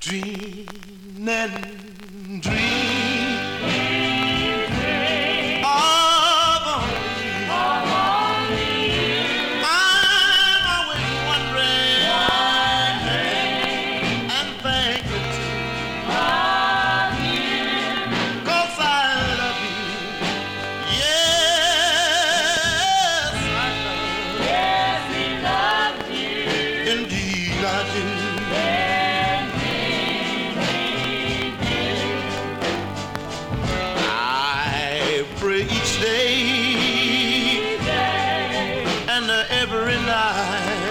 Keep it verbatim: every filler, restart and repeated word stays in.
dream and dream of only you. I'm always wondering and thinking of you, 'cause I love you. Yes, I love. Yes, he loves you. Indeed, I do. Each day, and every night.